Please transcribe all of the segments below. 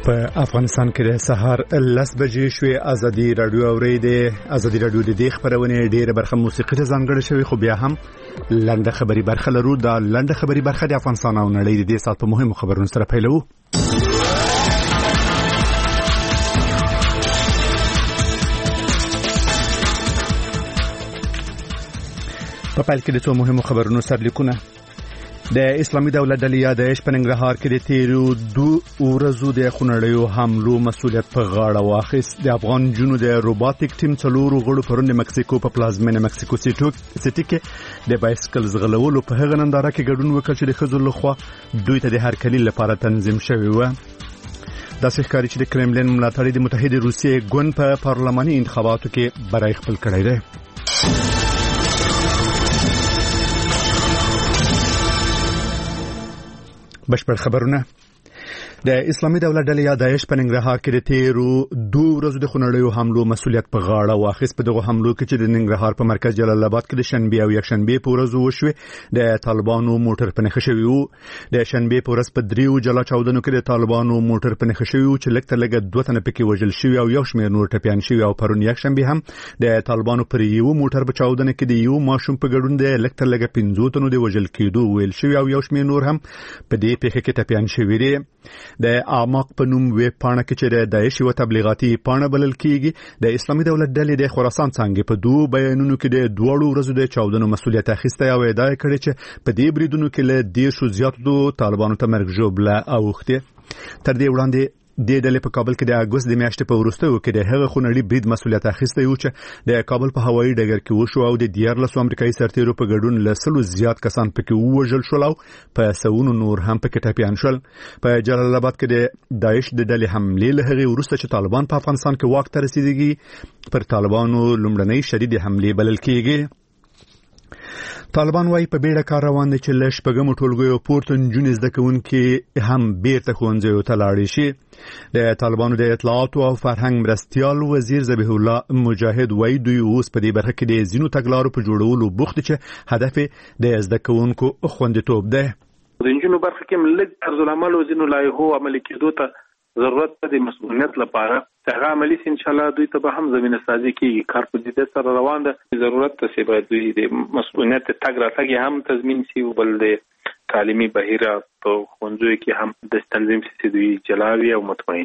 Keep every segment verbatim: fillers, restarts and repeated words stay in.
په افغانستان کې د سهار لس بجې شوې. ازادي رادیو اورېدې ازادي رادیو د دې خبرونه ډېره برخه موسیقي ته ځانګړې شوې، خو بیا هم لنډه خبري برخه لرو. دا لنډه خبري برخه د افغانستان او نړۍ د دې سات په مهمو خبرونو سره پیلوو. په پیل کې د څو مهمو خبرونو سرلیکونه. د اسلامي دولت ډلې یا داعش په ننګرهار کې د تیرو دوه ورځو د خونړیو حملو مسؤلیت په غاړه واخیست. د افغان جنو د روباتیک ټیم څلورو غړو پرون د مکسیکو په پلازمینه مکسیکو سیټي کې د بایسکل ځغلولو په هغه ننداره کې ګډون وکړ چې د ښځو لخوا دوی ته د هرکلي لپاره تنظیم شوی و. داسې ښکاري چې د کرملین ملاتړي د متحده روسیې ګوند په پارلماني انتخاباتو کې برای خپل کړی دی. بشپړ خبرونه. د اسلامي دولت ډلې یا داعش په ننګرهار کې د تیرو دوه ورځو د خونړیو حملو مسؤلیت په غاړه واخیست. په دغه حملو کې چې د ننګرهار په مرکز جلال آباد کې د شنبه او یکشنبه په ورځ وشوه، د طالبانو موټر په نښه شوی وو. د شنبه په ورځ په دریو جلا چاودنو کې د طالبانو موټر په نښه شوی وو چې لږ تر لږه دوه تنه پکې وژل شوي او یو شمېر نور ټپیان شوي. او پرون یکشنبه هم د طالبانو پر یو موټر په چاودنه کې د یو ماشوم په ګډون د لږ تر لږه پنځه تنو د وژل کېدو ویل شوی او یو شمېر نور هم په دې پیښه کې ټپیان شوي دي. د اعماق په نوم ویب پاڼه کې چې د داعش یو تبلیغاتي پاڼه بلل کیږي، د اسلامي دولت ډلې د خراسان څنګه په دوه بیانونو کې د دوړو ورځو د چاودنو مسؤلیت اخیسته او ادعا کړې چې په دې بریدونو کې له ډېر زیاتو طالبانو ته مرګ ژوبله اوخته. تر دې وړاندې د ډلې په کابل کې د اگست د میاشتې په وروستیو کې د هغه خونړي برید مسؤلیت اخیسته یو چې د کابل په هوایي ډګر کې وشو او د دیارلسو امریکایي سرتیرو په ګډون له سلو زیات کسان پکې ووژل شول او په سوونو نور هم پکې ټپیان شول. په جلال آباد کې د داعش د ډلې حملې له هغې وروسته چې طالبان په افغانستان کې واک ته رسیدګي پر طالبانو لومړنۍ شدید حملې بلل کېږي. طالبان وايي په بیړه کار روان دي چې له شپږمو ټولګیو پورته نجونې زده کوونکي هم بیرته ښوونځیو ته لاړې شي. د طالبانو د اطلاعاتو او فرهنګ مرستیال وزیر ذبیح الله مجاهد وايي دوی اوس په دې برخه کې د ځینو تګلارو په جوړولو بوخت چې هدف د زده کوونکو خوندیتوب دی. د نجونو برخه کې ملک طرز العمل او ځینو لایحو عملي کېدو ته ضرورت د مسؤلیت لپاره هغه عملي ان شاء الله دوی ته به هم زمينه سازي کیږي. کار په جديت سره روان ده. ضرورت ته چې باید دوی د مسؤلیت تګ راتګ هم تضمین شي او بل د تعلیمي بهیره په ښوونځیو کې هم د تنظیم سي دوی جلاوي او مطمئن.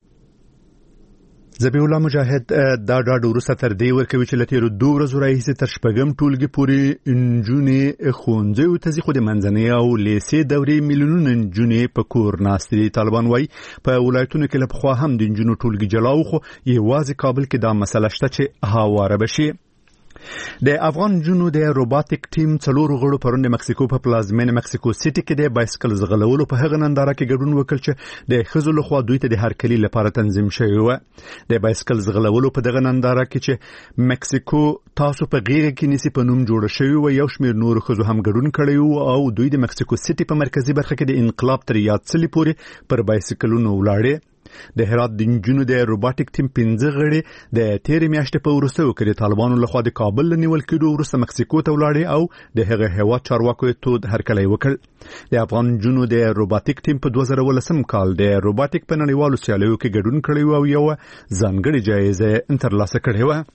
ذبیح الله مجاهد دا ډاډ وروسته تر دې ورکوي چې لتیرو دوه ورځو راهیسې تر شپږم ټولګي پورې نجونې ښوونځیو ته ځي، خو د منځنۍ او لیسې دورې میلیونونه نجونې په کور ناستې دي. طالبان وايي په ولایتونو کې له پخوا هم د نجونو ټولګي جلا وو، خو یوازې کابل کې دا مسله شته چې هواره بشي. د افغان جنو د روباتیک ټیم څلورو غړو پرون د مکسیکو په پلازمینه مکسیکو سیټي کې د بایسکل ځغلولو په هغه ننداره کې ګډون وکړ چې د ښځو لخوا دوی ته د هرکلي لپاره تنظیم شوی و. د بایسکل ځغلولو په دغه ننداره کې چې مکسیکو تاسو په غیږ کې نسی په نوم جوړ شوی و، یو شمېر نور ښځو هم ګډون کړی و او دوی د مکسیکو سیټي په مرکزی برخه کې د انقلاب تر یاد څلي پورې پر بایسکلونو ولاړې. د هرات د نجونو د روباتیک ټیم پنځه غړي د تیرې میاشتې په وروستیو کې د طالبانو لخوا د کابل له نیول کېدو وروسته مکسیکو ته ولاړې او د هغه هېواد چارواکو یې تود هرکلی وکړ. د افغان نجونو د روباتیک ټیم په دوه زره ولسم کال د روباتیک په نړیوالو سیالیو کې ګډون کړی و او یو ځانګړې جایزه ترلاسه کړې وه.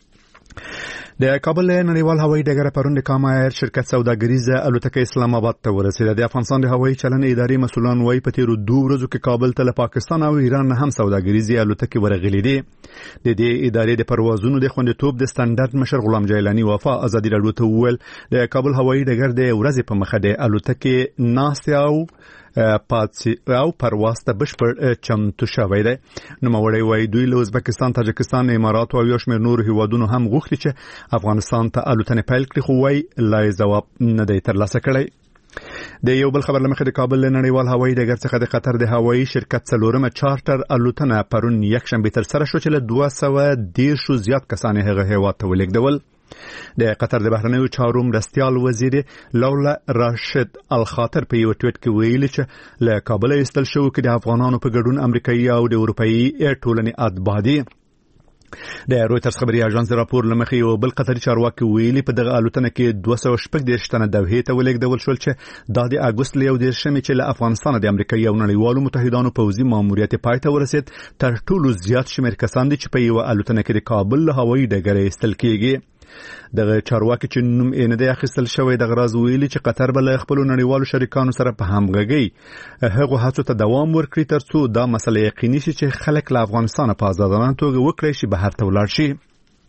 د کابل نړیوال هوایي ډګر پرون د کاما ایر شرکت سوداګریزه الوتکه اسلام آباد ته ورسېده. د افغانستان د هوایي چلن ادارې مسؤلان وايي په تیرو دوه ورځو کې کابل ته له پاکستان او ایران هم سوداګریزه الوتکې ورغلې دي. د دې ادارې د پروازونو د خوندیتوب د سټانډرډ مشر غلام جیلانی وفا ازادي راډیو ته وویل د کابل هوایي ډګر د ورځې په مخه د الوتکې ناست او پاتسي او پرواز ته بشپړ چمتو شوی دی. نوموړی وايي دوی له ازبکستان، تاجکستان، امارات او یو شمېر نور هیوادونو هم غوښتي چې افغانستان ته الوتنې پیل کړي، خو وايي لا جواب نه دی ترلاسه کړی. د یو بل خبر لمخې د کابل نړیوال هوایي ډګر څخه د قطر د هوایي شرکت څلورمه چارټر الوتنه پرون یکشنبه تر سره شو چې له دوه سوه دېرشو زیات کسان هغه هیواد ته ولېږدول. د قطر د بهرنیو چارو مرستیال وزیر لولا راشد الخاطر په یو ټویټ کې ویلي چې له کابل ایستل شو کې د افغانانو په ګډون امریکایي او د اروپایي ټولنې اتباع دي. د رويټرز خبري اژانس راپور لمخې یو بل قطري چارواکي ویلي په دغه الوتنه کې دوه سوه شپږ دېرش تنه دوحې ته ولېږدول شول چې د اګوست له یو دېرشمې چې له افغانستان د امریکا یو نړیوالو متحدانو پوځي ماموریت پای ته ورسید تر ټولو زیات شمېر کسان دي چې په یو الوتنه کې د کابل له هوایي ډګره ایستل کېږي دغه چارواکي چې نوم یې نه دی اخیستل شوی د غراز ویلي چې قطر به له خپل نړیوالو شریکانو سره په همغږي هغه هڅو ته دوام ورکړي ترڅو دا مسله یقیني شي چې خلک له افغانستان په آزادانه توګه وکړي شي بهر ته ولاړ شي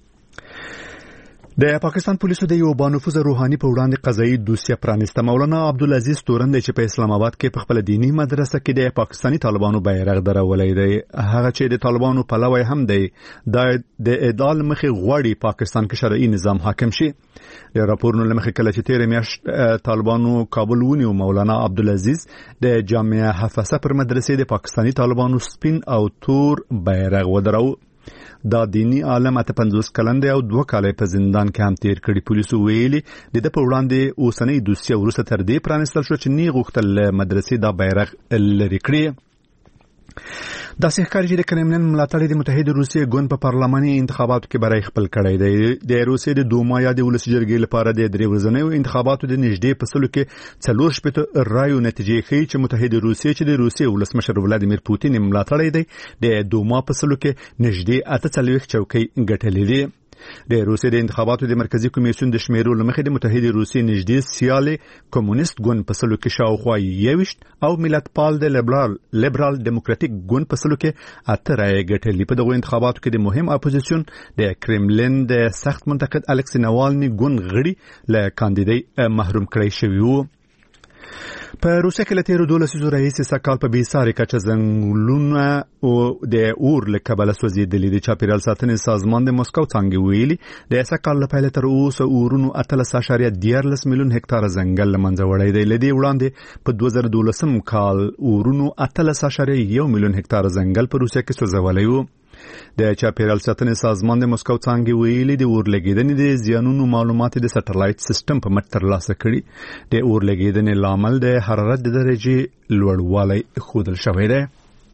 د پاکستان پولیسو د یو بانفوذ روحاني په وړاندې قضایي دوسیه پرانیسته مولانا عبدالعزیز تورن چې په اسلام آباد کې په خپل دینی مدرسه کې د پاکستاني طالبانو بیرغ درولې دی هغه چې د طالبانو پلوی هم دی د اعدال مخې غواړي پاکستان کې شرعي نظام حاکم شي د راپورونو لمخې کله چې تیر میاشت طالبانو کابل ونیو مولانا عبدالعزیز د جامعه حفصه پر مدرسې د پاکستاني طالبانو سپین او تور بیرغ ودرو دا دینی عالم اته پنځوس کلن دی او دوه کاله په زندان کې هم تیر کړي پولیسو ویلي د د په وړاندې اوسنۍ دوسیه وروسته تر دې پرانستل شو چې نه غوښتل مدرسې دا بیرغ لري کړی دا ښکاري چې د کرملین ملاتړ د متحده روسیې ګوند په پارلماني انتخاباتو کې برای خپل کړی دی د روسیې د دوما یا د ولسي جرګې لپاره د درې ورځنیو انتخاباتو د نږدې په سلو کې څلور شپېته رایو نتیجې ښیي چې متحده روسیې چې د روسیې ولسمشر ولادیمیر پوتین ملاتړی دی د دوما په سلو کې نږدې اته څلوېښت چوکۍ ګټلې دي د روسیې د انتخاباتو د مرکزی کمیسیون د شمیرو لمخې د متحده روسیې نږدې سیالي کمونیست ګوند په سلو کې شاوخوا یویشت او ملت پال د لیبرال لیبرال ډیموکراټیک ګوند په سلو کې اته رایې ګټلې په دغه انتخاباتو کې د مهم اپوزیشن د کرملین د سخت منتقد الکسی ناوالني ګوند غړي له کاندیدای محروم کړی شوی وو په روسیه کې له تیرو دولسیزو راهیسې سږکال په بېسارې کچه ځنګلونه او د اور له کبله سوځېدلي دي چاپیریال ساتنې سازمان د مسکو څانګې ویلي د سږکال له پیله تر اوسه اورونو اتلس اعشاریه دیارلس میلیون هکتاره ځنګل له منځه وړی دی له دې وړاندې په دوه زره دولسم کال اورونو اتلس اعشاریه یو میلیون هکتاره ځنګل په روسیه کې سوځولی و د چاپیریال ساتنې سازمان د مسکو څانګې ویلي د اور لګیدنې د زیانونو معلومات د سټلایټ سیستم په مټ ترلاسه کړي د اور لګیدنې لامل د حرارت د درجې لوړوالی ښودل شوی دی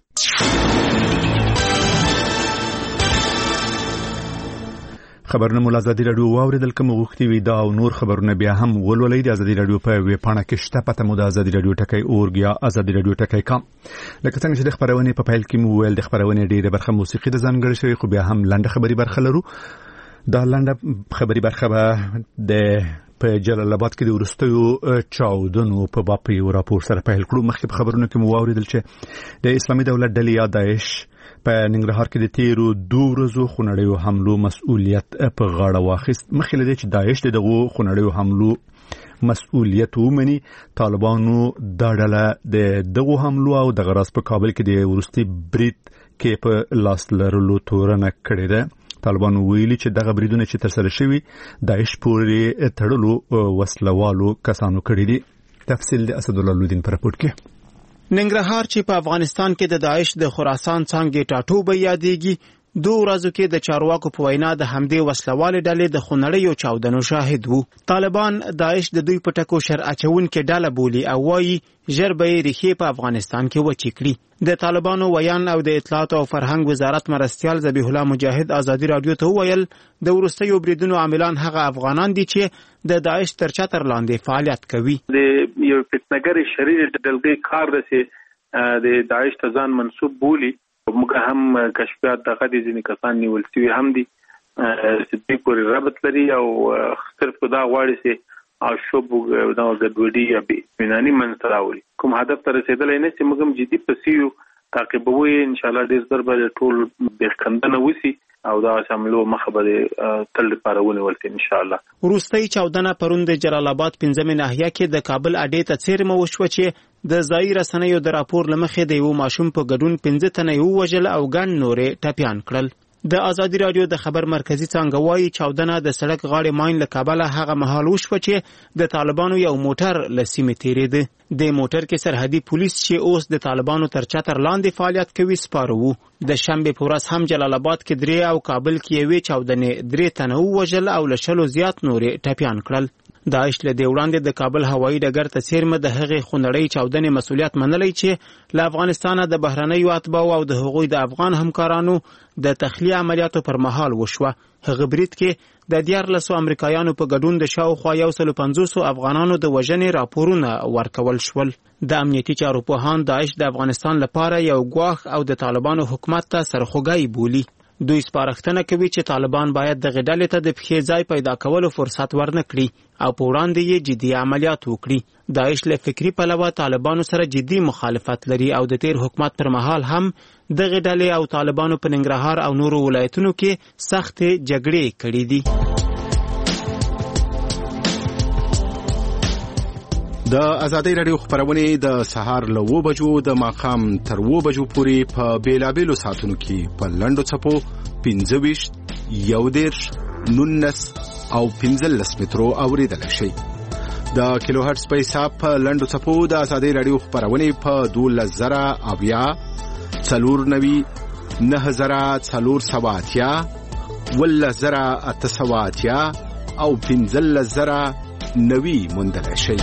خبرونه مو ازادي رادیو واوریدل کوم غوښتي وي دا او نور خبرونه بیا هم ولولئ د ازادي رادیو په ویب پاڼه کې شته پته مو د ازادي رادیو ټکی اورګ یا ازادي رادیو ټکی کام لکه څنګه چې د خبرونه په پیل کې مو ویل د خبرونه ډیره برخه موسیقي د ځانګړي شوی خو بیا هم لنډه خبري برخه لرو دا لنډه خبري برخه به د په جلال آباد کې د ورستیو چاودنو په باب یو راپور سره پیل کړو مخکې په خبرونو کې مو واوریدل چې د اسلامي دولت ډلې یا داعش په ننګرهار کې د تیرو دوه ورځو خونړیو حملو مسؤلیت په غاړه واخیست مخکې له دې چې داعش دغه خونړیو حملو مسؤلیت ومني طالبانو دا ډله د دغه حملو او د غراس په کابل کې د ورستي برید کې په لاس لرلو تورنه کړې ده طالبانو ویلي چې دغه بریدونه چې تر سره شوي داعش پورې تړلو وسلوالو کسانو کړی دي تفصیل د اسد الله لودین پر راپور کې ننګرهار چې په افغانستان کې د داعش د خراسان څانګې ټاټوبه یادېږي دوه ورځو کې د چارواکو په وینا د همدې وسلوالې ډلې د خونړیو چاودنو شاهد وو طالبان داعش د دوی په ټکو شر اچونکې ډله بولي او وایي ژر به یې ریښې په افغانستان کې وچې کړي د طالبانو ویان او د اطلاعات او فرهنګ وزارت مرستیال ذبیح الله مجاهد ازادي رادیو ته وویل د ورستیو بریدونو عاملان هغه افغانان دي چې د داعش تر چتر لاندې فعالیت کوي د یو فتنګر شریر دلګي کار دسه د داعش ته ځان منسوب بولی موږ هم کشفیات دغه دي ځینې کسان نیول شوي هم دي چې دوی پورې ربط لري او صرف دا غواړي چې او شوب دا ګډوډي یا بناني منځ راوړي کوم هدف ته رسیدلای نه چې موږ هم جدي پسیو تعقیبوي ان شاء الله ډیر زر به ټول د خندنه وسی او دا شاملو مخه به تل پارونه ولته ان شاء الله ورستۍ چاودنه پروند جلال آباد پنځمه ناحیه کې د کابل اډې ته څیرمه وشو چې د ځای رسنیو د راپور لمخې د یو ماشوم په ګډون پنځه تنه یو وجل او ګڼ نورې ټپيان کړل د ازادي رادیو د خبر مرکزی څنګه وایي چاودنه د سړک غاړې ماین له کابل هغه مهال وشو چې د طالبانو یو موټر لسیمه تیرېده د موټر کې سرحدي پولیس چې اوس د طالبانو تر چتر لاندې فعالیت کوي سپارو د شنبه په ورځ هم جلال آباد کې درې او کابل کې یوې چاودنې درې تنه وژل او لشلو زیات نورې ټپيان کړل داعش له دی وړاندې د کابل هوایي ډګر ته څیرمه د هغې خونړۍ چاودنې مسولیت منلی چې له افغانستانه د بهرنیو اتباعو او د هغوی د افغان همکارانو د تخلیه عملیاتو پر مهال وشوه. هغه برید کې د دیارلسو امریکایانو په ګډون د شاوخوا یو سل پنځوس افغانانو د وژنې راپورونه ورکول شول. د امنیتي چارو پوهان داعش د افغانستان لپاره یو ګواښ او د طالبانو حکومت ته سرخوږی بولي. دوی سپارښتنه کوي چې طالبان باید د غډلې ته د پخې ځای پیدا کولو فرصت ورنکړي او په وړاندې یې جدي عملیات وکړي. داعش له فکری پلوه طالبانو سره جدي مخالفت لري او د تیر حکومت پر مهال هم د غډلې او طالبانو په ننګرهار او نورو ولایتونو کې سخت جګړې کړې دي. د ازادۍ رادیو خبرونه د سهار له و بجو د ماقام تر و بجو پورې په بیلابېلو ساعتونو کې په لنډو څپو پنځه ویشت یو دېرش نولس او پنځلس مترو اوریدل شي. د کیلو هرتز په حساب په لنډو څپو د ازادۍ رادیو خبرونه په دولس زره اویا څلور نوي نه زره څلور سوه اتیا ولس زره اته سوه اتیا او پنځلس زره نوي موندلی شي.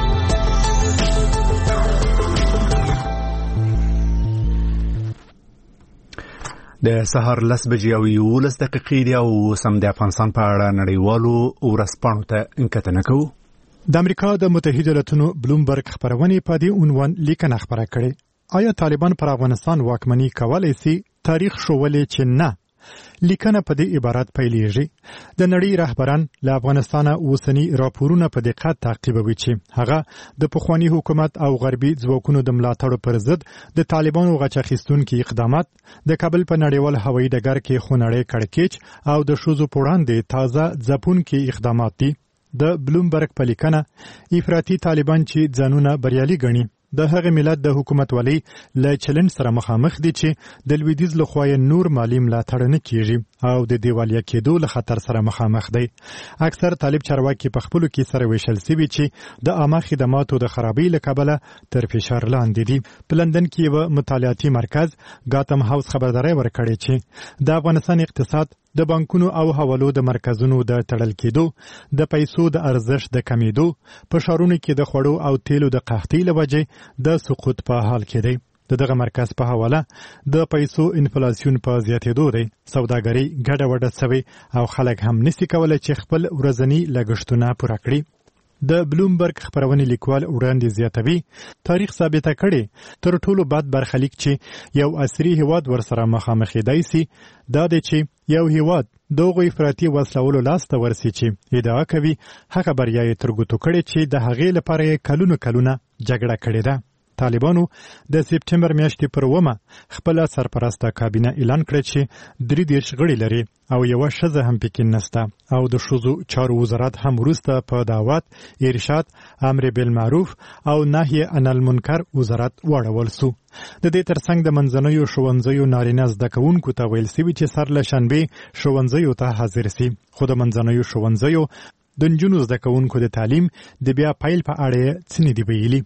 د سهار لس بجې او یولس دقیقې دي او سم د افغانستان په اړه نړیوالو ورځپاڼو ته کتنه کوو. د امریکا د متحده ایالاتونو بلومبرګ خبرونه په دې عنوان لیکنه خبره کړې: آیا طالبان پر افغانستان واکمني کولای شي؟ تاریخ ښوولې چې نه. لیکنه په دې عبارت پیلېږي: د نړۍ رهبران له افغانستانه اوسنی راپورونه په دقت تعقیبوي چې هغه د پخوانی حکومت او غربي ځواکونو د ملاتړ پر ضد د طالبانو غچ اخیستونکي اقدامات، د کابل په نړیوال هوایي ډګر کې خونړی کړکېچ او د ښځو په وړاندې تازه ځپونکي اقدامات دي. د بلومبرګ په لیکنه افراطي طالبان چې ځانونه بریالي ګڼي د هغه ملت د حکومت والی له چلنج سره مخامخ دي چې د لویدیځ لخوا نور مالی ملاتړ نه کیږي او د دیوالیا کېدو له خطر سره مخامخ دی. اکثر طالب چارواکي په خپلو کې سره ویشل سوي چې د عامه خدماتو د خرابۍ له کبله تر فشار لاندې دي. په لندن کې یو مطالعاتي مرکز ګاتم هاوس خبرداری ورکړې چې د افغانستان اقتصاد د بانکونو او حوالو د مرکزونو د تړل کېدو، د پیسو د ارزښت د کمیدو، په ښارونو کې د خوړو او تیلو د قحطۍ له وجې د سقوط په حال کې دی. د دغه مرکز په حواله د پیسو انفلاسیون په زیاتېدو دی. سوداګري ګډه وډه سوي او خلک هم نسي کولای چې خپل ورځني لګښتونه پوره کړي. د بلومبرګ خبرونې لیکوال وړاندې زیاتوي: تاریخ ثابته کړي تر ټولو بد برخلیک چې یو عصري هیواد ورسره مخامخېدای سي دا دی چې یو هیواد دغه افراطي وسلولو لاسته ورسي چې ادعا کوي هغه بریا یې تر ګوتو کړي چې د هغې لپاره کلونه کلونه جګړه کړې ده. طالبانو د سپټمبر میاشتې پر اومه خپله سرپرسته کابینه اعلان کړه چې درې دېرش غړي لري او یوه ښځه هم پکې نسته او د ښځو چارو وزارت هم وروسته په دعوت، ارشاد، امر بالمعروف او نهی عن المنکر وزارت واړول سو. د دې ترڅنګ د منځنیو ښوونځیو نارینه زده کوونکو ته ویل سوي چې سر له شنبې ښوونځیو ته حاضر سي، خو د منځنیو ښوونځیو د نجونو زده کوونکو د تعلیم د بیا پیل په اړه یې څه نه دي ویلي.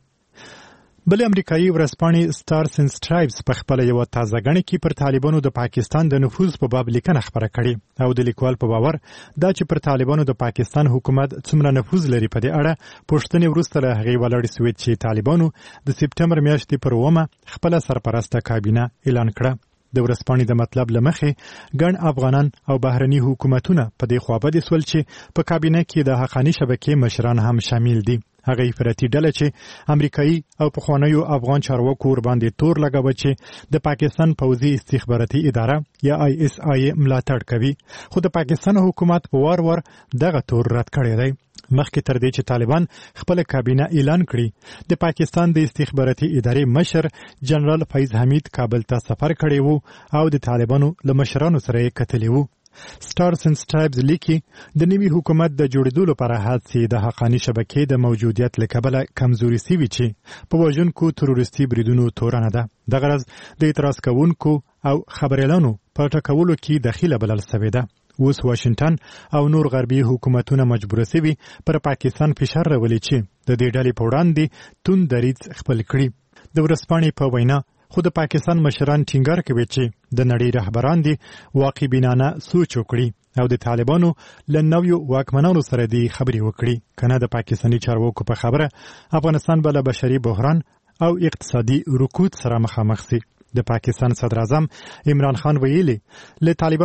بل امریکایي ورځپاڼې سټارز اینډ سټرایپس په خپله یوه تازه ګڼه کې پر طالبانو د پاکستان د نفوذ په باب لیکنه خپره کړې او د لیکوال په باور دا چې پر طالبانو د پاکستان حکومت څومره نفوذ لري په دې اړه پوښتنې وروسته له هغې ولاړې سوې چې طالبانو د سپټمبر میاشتې پر اومه خپله سرپرسته کابینه اعلان کړه. د ورځپاڼې د مطلب له مخې ګڼ افغانان او بهرني حکومتونه په دې خوابدي سول چې په کابینه کې د حقاني شبکې مشران هم شامل دي. هغه افراطي ډله چې امریکایي او پخوانیو افغان چارواکو ورباندې تور لګوي چې د پاکستان پوځي استخباراتي اداره یا آی اس آی ملاتړ کوي، خو د پاکستان حکومت په وار وار دغه تور رد کړی دی. مخکې تر دې چې طالبان خپل کابینه اعلان کړي د پاکستان د استخباراتي ادارې مشر جنرال فیض حمید کابل ته سفر کړی وو او د طالبانو له مشرانو سره یې کتلی وو. سټارز اینډ سټرایپس لیکي د نوي حکومت د جوړېدو لپاره هڅې د حقاني شبکې د موجودیت له کبله کمزوري سوي چې په وژونکو تروریستي بریدونو تورنه ده. دغه راز د اعتراض کوونکو او خبریالانو په ټاکولو کې دخیله بلل سوې ده. اوس واشنګټن او نور غربي حکومتونه مجبور سوي پر پاکستان فشار راولي چې د دې ډلې په وړاندې توند دریځ خپل کړي. د ورځپاڼې په وینا خو د پاکستان مشران ټینګار کوي چې د نړۍ رهبران دي واقع بینانه سوچ وکړي او د طالبانو له نویو واکمنانو سره دی خبري وکړي کنه د پاکستاني چارواکو په خبره افغانستان بل بشري بحران او اقتصادي رکود سره مخامخ سي. د پاکستان صدر اعظم عمران خان ویلي له طالبان